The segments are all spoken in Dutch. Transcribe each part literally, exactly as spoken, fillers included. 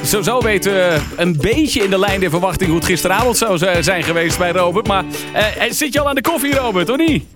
zo, zo weten we een beetje in de lijn der verwachting hoe het gisteravond zou zijn geweest bij Robert. Maar uh, zit je al aan de koffie, Robert, of niet?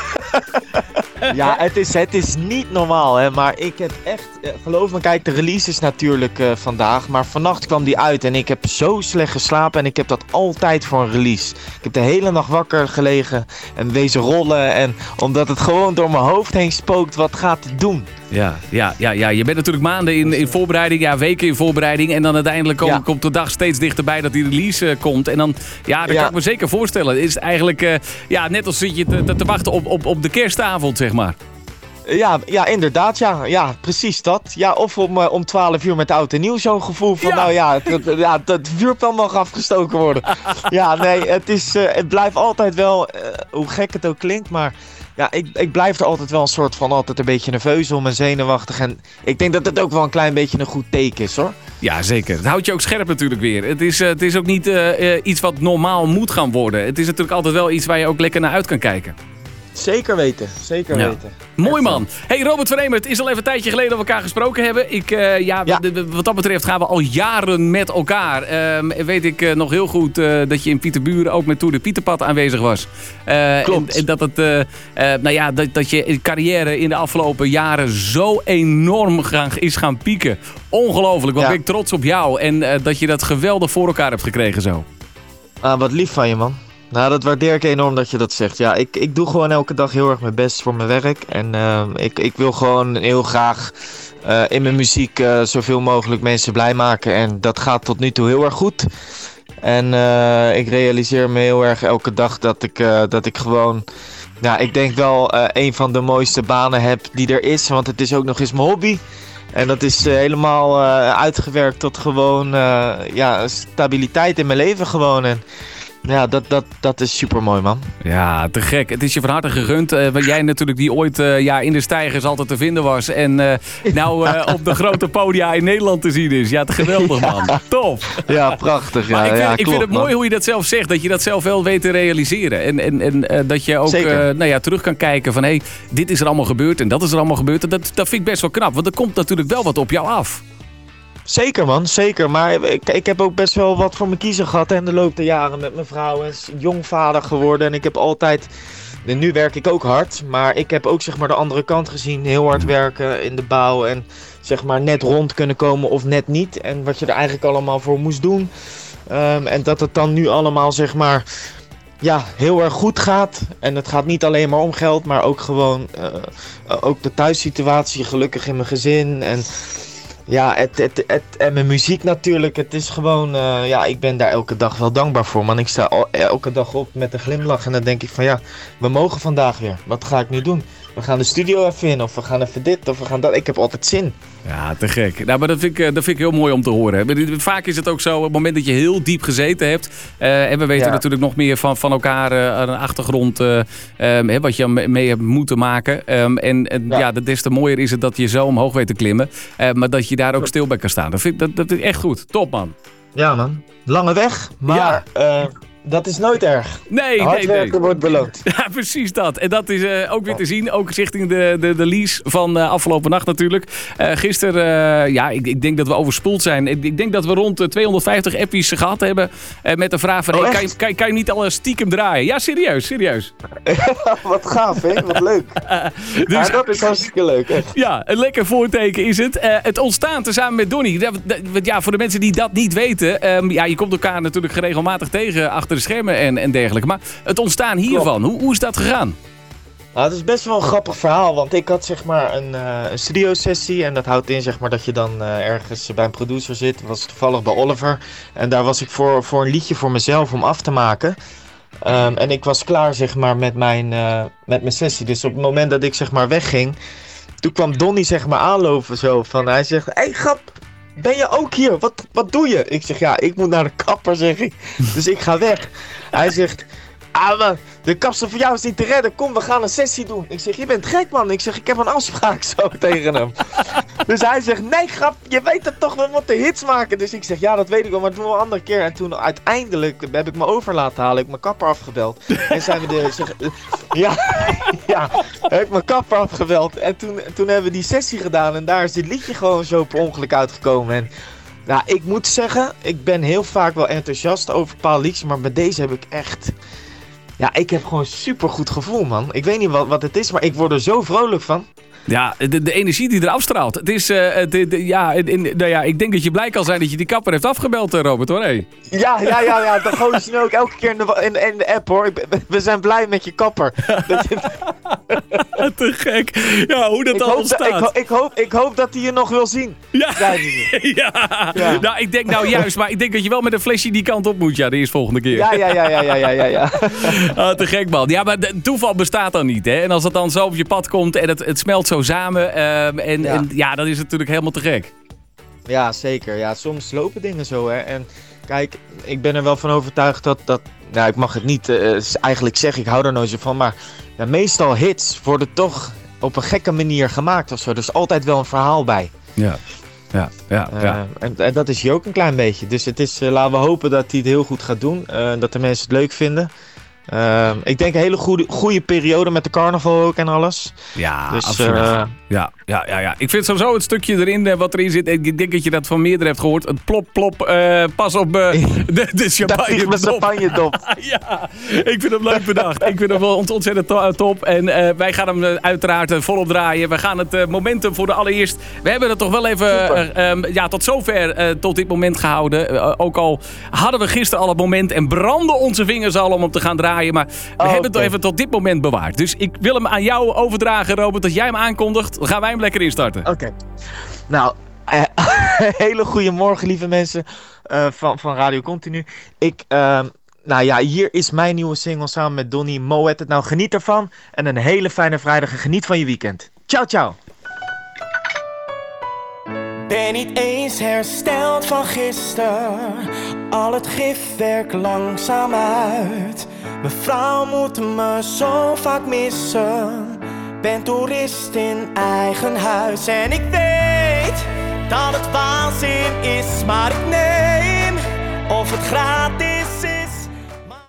Ja, het is, het is niet normaal, hè. Maar ik heb echt... Geloof me, kijk, de release is natuurlijk uh, vandaag. Maar vannacht kwam die uit en ik heb zo slecht geslapen. En ik heb dat altijd voor een release. Ik heb de hele nacht wakker gelegen en wezen rollen. En omdat het gewoon door mijn hoofd heen spookt, wat gaat het doen? Ja, ja, ja, ja, je bent natuurlijk maanden in, in voorbereiding, ja, weken in voorbereiding. En dan uiteindelijk kom, ja. komt de dag steeds dichterbij dat die release uh, komt. En dan, ja, dat ja. kan ik me zeker voorstellen. Het is eigenlijk, uh, ja, net als zit je te, te, te wachten op, op, op de kerstavond, zeg maar. Ja, ja, inderdaad, ja. Ja, precies dat. Ja, of om, uh, om twaalf uur met oud en nieuw zo'n gevoel van, ja. nou ja, het, het, ja, het vuurpijl mag afgestoken worden. Ja, nee, het, is, uh, het blijft altijd wel, uh, hoe gek het ook klinkt, maar... Ja, ik, ik blijf er altijd wel een soort van altijd een beetje nerveus om en zenuwachtig. En ik denk dat het ook wel een klein beetje een goed teken is, hoor. Ja, zeker. Het houdt je ook scherp natuurlijk weer. Het is, uh, het is ook niet uh, uh, iets wat normaal moet gaan worden. Het is natuurlijk altijd wel iets waar je ook lekker naar uit kan kijken. Zeker weten, zeker ja. weten. Mooi man. Hey Robert van Eemert, het is al even een tijdje geleden dat we elkaar gesproken hebben. Ik, uh, ja, ja. De, de, wat dat betreft gaan we al jaren met elkaar. Uh, weet ik uh, nog heel goed uh, dat je in Pieterburen ook met Tour de Pieterpad aanwezig was. Uh, Klopt. En, en dat, het, uh, uh, nou ja, dat, dat je carrière in de afgelopen jaren zo enorm gaan, is gaan pieken. Ongelooflijk, wat ja. ben ik trots op jou. En uh, dat je dat geweldig voor elkaar hebt gekregen zo. Ah, wat lief van je, man. Nou, dat waardeer ik enorm dat je dat zegt. Ja, ik, ik doe gewoon elke dag heel erg mijn best voor mijn werk. En uh, ik, ik wil gewoon heel graag uh, in mijn muziek uh, zoveel mogelijk mensen blij maken. En dat gaat tot nu toe heel erg goed. En uh, ik realiseer me heel erg elke dag dat ik, uh, dat ik gewoon... Nou, ik denk wel uh, een van de mooiste banen heb die er is. Want het is ook nog eens mijn hobby. En dat is uh, helemaal uh, uitgewerkt tot gewoon uh, ja, stabiliteit in mijn leven gewoon. En, ja, dat, dat, dat is super mooi, man. Ja, te gek. Het is je van harte gegund. Uh, jij natuurlijk die ooit uh, ja, in de steigers altijd te vinden was. En uh, nou uh, op de grote podia in Nederland te zien is. Ja, te geweldig, man. Ja. Tof. Ja, prachtig. Ja, maar ik vind, ja, ik klopt, vind het man. mooi hoe je dat zelf zegt. Dat je dat zelf wel weet te realiseren. En, en, en uh, dat je ook uh, nou ja, terug kan kijken van... hé, hey, dit is er allemaal gebeurd en dat is er allemaal gebeurd. En dat, dat vind ik best wel knap. Want er komt natuurlijk wel wat op jou af. Zeker, man, zeker. Maar ik, ik heb ook best wel wat voor mijn kiezen gehad hè, in de loop der jaren met mijn vrouw. En jong vader geworden. En ik heb altijd... En nu werk ik ook hard. Maar ik heb ook zeg maar de andere kant gezien. Heel hard werken in de bouw. En zeg maar net rond kunnen komen of net niet. En wat je er eigenlijk allemaal voor moest doen. Um, en dat het dan nu allemaal zeg maar... Ja, heel erg goed gaat. En het gaat niet alleen maar om geld. Maar ook gewoon... Uh, ook de thuissituatie. Gelukkig in mijn gezin. En... Ja, het, het, het, en mijn muziek natuurlijk. Het is gewoon, uh, ja, ik ben daar elke dag wel dankbaar voor, man. Ik sta al, elke dag op met een glimlach en dan denk ik van ja, we mogen vandaag weer. Wat ga ik nu doen? We gaan de studio even in of we gaan even dit of we gaan dat. Ik heb altijd zin. Ja, te gek. Nou, maar dat vind, ik, dat vind ik heel mooi om te horen. Vaak is het ook zo, op het moment dat je heel diep gezeten hebt. Uh, en we weten ja. natuurlijk nog meer van, van elkaar uh, een achtergrond. Uh, um, wat je mee hebt moeten maken. Um, en en ja. ja, des te mooier is het dat je zo omhoog weet te klimmen. Uh, maar dat je daar ook stil bij kan staan. Dat vind, dat, dat is echt goed. Top, man. Ja, man. Lange weg, maar... Ja. Uh... Dat is nooit erg. Nee, Hard nee, werken nee. wordt beloond. Ja, precies dat. En dat is uh, ook weer te zien. Ook richting de, de, de lease van uh, afgelopen nacht natuurlijk. Uh, gisteren, uh, ja, ik, ik denk dat we overspoeld zijn. Ik, ik denk dat we rond uh, tweehonderdvijftig appies gehad hebben. Uh, met de vraag van, oh, hey, kan, je, kan, je, kan je niet al stiekem draaien? Ja, serieus, serieus. Wat gaaf, hè? Wat leuk. Uh, dus, ja, dat is hartstikke leuk, echt. Ja, een lekker voorteken is het. Uh, het ontstaan tezamen met Donnie. Ja, voor de mensen die dat niet weten. Um, ja, je komt elkaar natuurlijk regelmatig tegen achter de schermen en, en dergelijke. Maar het ontstaan hiervan, hoe, hoe is dat gegaan? Nou, het is best wel een grappig verhaal, want ik had zeg maar een, uh, een studio-sessie en dat houdt in zeg maar dat je dan uh, ergens bij een producer zit. Dat was toevallig bij Oliver en daar was ik voor, voor een liedje voor mezelf om af te maken. Um, en ik was klaar zeg maar met mijn, uh, met mijn sessie, dus op het moment dat ik zeg maar wegging, toen kwam Donnie zeg maar aanlopen zo van, hij zegt, hé hey, grap, ben je ook hier? Wat, wat doe je? Ik zeg, ja, ik moet naar de kapper, zeg ik. Dus ik ga weg. Hij zegt, ah man, de kapsel voor jou is niet te redden. Kom, we gaan een sessie doen. Ik zeg, je bent gek, man. Ik zeg, ik heb een afspraak zo tegen hem. Dus hij zegt, nee grap, je weet het toch, we moeten hits maken. Dus ik zeg, ja, dat weet ik wel, maar dat doen we een andere keer. En toen uiteindelijk heb ik me over laten halen. Ik heb mijn kapper afgebeld. En zijn we de... Zeg, ja, ja, heb ik mijn kapper afgebeld. En toen, toen hebben we die sessie gedaan. En daar is dit liedje gewoon zo per ongeluk uitgekomen. En Nou, ik moet zeggen, ik ben heel vaak wel enthousiast over bepaalde liedjes, maar bij deze heb ik echt... Ja, ik heb gewoon super goed gevoel, man. Ik weet niet wat, wat het is, maar ik word er zo vrolijk van. Ja, de, de energie die eraf straalt. Het is, uh, de, de, ja, in, nou ja, ik denk dat je blij kan zijn dat je die kapper heeft afgebeld, Robert, hoor. Hey. Ja, ja, ja, ja. Dan gooi je nu ook elke keer in de, in, in de app, hoor. Ik, we zijn blij met je kapper. Te gek. Ja, hoe dat dan ontstaat. Ik, ho- ik, hoop, ik hoop dat hij je nog wil zien. Ja. ja. ja. Nou, ik denk nou juist, maar ik denk dat je wel met een flesje die kant op moet, ja, de eerste volgende keer. Ja, ja, ja, ja, ja, ja, ja. Ah, te gek, man. Ja, maar de, toeval bestaat dan niet, hè. En als het dan zo op je pad komt en het, het smelt zo samen, um, en, ja. en ja, dat is natuurlijk helemaal te gek. Ja, zeker. Ja, soms lopen dingen zo, hè. En kijk, ik ben er wel van overtuigd dat, dat nou, ik mag het niet uh, eigenlijk zeggen, ik hou er nooit zo van, maar ja, meestal hits worden toch op een gekke manier gemaakt of zo. Er is altijd wel een verhaal bij. Ja, ja, ja. ja. Uh, en, en dat is hier ook een klein beetje. Dus het is, uh, laten we hopen dat hij het heel goed gaat doen. Uh, dat de mensen het leuk vinden. Uh, ik denk een hele goede, goede periode met de carnaval ook en alles. Ja, dus, absoluut. Uh, ja, ja, ja, ja. Ik vind sowieso het stukje erin uh, wat erin zit. Ik denk dat je dat van meerdere hebt gehoord. Het plop, plop, uh, pas op uh, de, de champagne dop. champagne dop. Ja, ik vind hem leuk bedacht. Ik vind hem wel ontzettend to- top. En uh, wij gaan hem uh, uiteraard uh, volop draaien. We gaan het uh, momentum voor de allereerst. We hebben het toch wel even uh, um, ja, tot zover uh, tot dit moment gehouden. Uh, ook al hadden we gisteren al het moment en brandden onze vingers al om hem te gaan draaien. Maar we oh, hebben het okay. even tot dit moment bewaard. Dus ik wil hem aan jou overdragen, Robert. Dat jij hem aankondigt. Dan gaan wij hem lekker instarten. Oké. Okay. Nou, uh, hele goede morgen, lieve mensen uh, van, van Radio Continu. Ik, uh, nou ja, hier is mijn nieuwe single samen met Donnie. Moet het nou, geniet ervan. En een hele fijne vrijdag en geniet van je weekend. Ciao, ciao. Ben niet eens hersteld van gisteren. Al het gif werkt langzaam uit. Mijn vrouw moet me zo vaak missen. Ben toerist in eigen huis. En ik weet dat het waanzin is, maar ik